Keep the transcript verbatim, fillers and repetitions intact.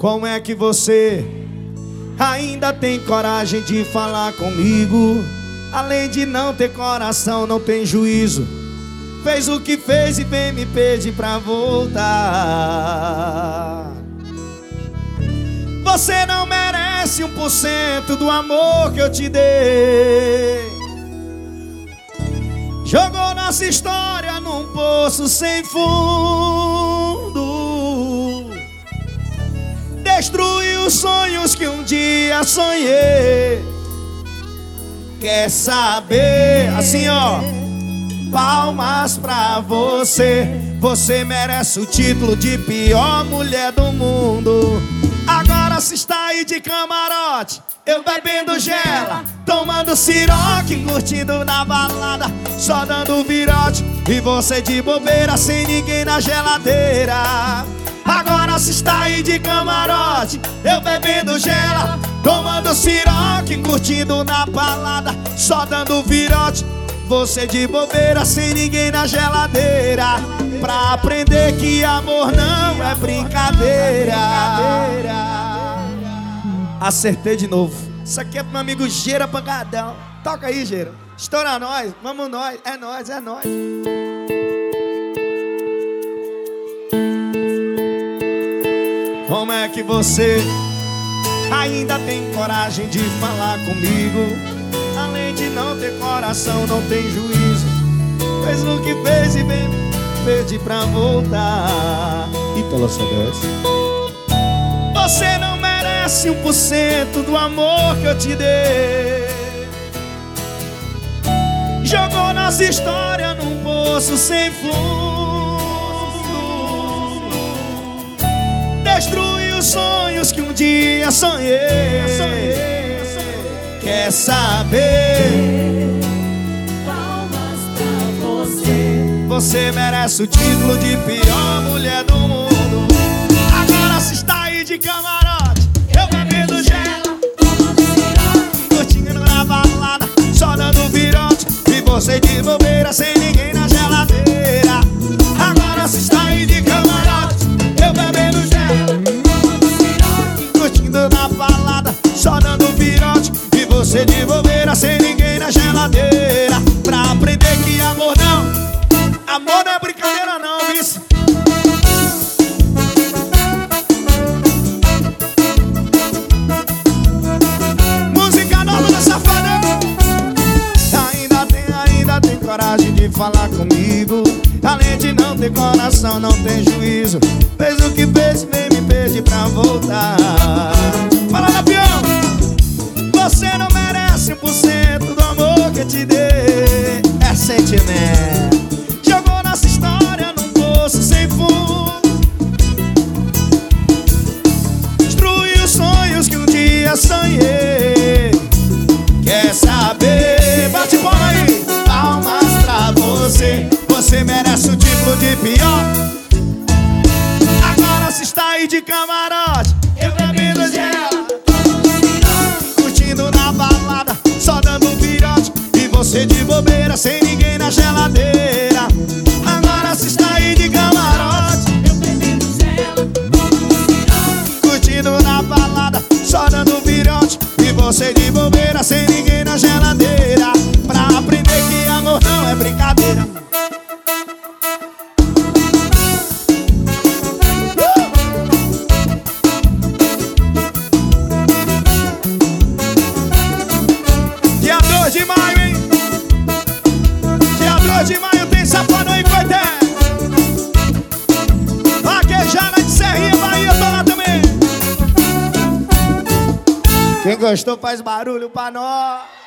Como é que você ainda tem coragem de falar comigo? Além de não ter coração, não tem juízo. Fez o que fez e vem me pedir pra voltar. Você não merece um por cento do amor que eu te dei. Jogou nossa história num poço sem fundo. Destruiu os sonhos que um dia sonhei. Quer saber? Assim, ó. Palmas pra você. Você merece o título de pior mulher do mundo. Agora se está aí de camarote, eu bebendo gela, tomando siroque, curtindo na balada, só dando virote. E você de bobeira, sem ninguém na geladeira. Agora se está aí de camarote, eu bebendo gela, tomando siroque, curtindo na balada, só dando virote. Você de bobeira, sem ninguém na geladeira, pra aprender que amor não é brincadeira. Acertei de novo. Isso aqui é pro meu amigo Geira Pancadão. Toca aí, Geira. Estoura nós, vamos nós. É nós, é nós. Como é que você ainda tem coragem de falar comigo? Além de não ter coração, não tem juízo. Fez o que fez e vem pedir pra voltar. Ítalo Celeste. Você não merece um por cento do amor que eu te dei. Jogou nossa história num poço sem fundo. Destruiu os sonhos que um dia sonhei. Quer saber? Palmas pra você. Você merece o título de pior mulher do mundo. Agora se está aí de camarote, eu bebendo gela, Tomando siroque, curtindo na balada, só dando virote. E você de bobeira, sem ninguém na geladeira. Agora se está aí de camarote, eu bebendo gela, tomando siroque, curtindo na balada, só dando virote. E você de bobeira, sem ninguém na geladeira, pra aprender que amor não, amor não é brincadeira não, vice. Música nova da Safadão. Ainda tem, ainda tem coragem de falar comigo. Além de não ter coração, não tem juízo. Fez o que fez, vem me pedir pra voltar. Fala, Lampião. Você não merece um por cento do amor que eu te dei. É sentimento. Jogou nossa história num poço sem fundo. Destruiu os sonhos que um dia sonhei. Quer saber? Bate bola aí. Palmas pra você. Você merece o título de pior. Agora se está aí de camarote, eu bebendo gela, curtindo na balada, só dando virote. E você de bobeira, sem ninguém na geladeira. Agora se está aí de camarote, eu bebendo gela, tomando siroque, curtindo na balada, só dando virote. E você de bobeira, sem ninguém na geladeira, pra aprender que amor não é brincadeira. Dia dois de maio, hein? Dia dois de maio tem Safadão em Coité. Vaquejada de Serrinha, Bahia, eu tô lá também. Quem gostou faz barulho pra nós.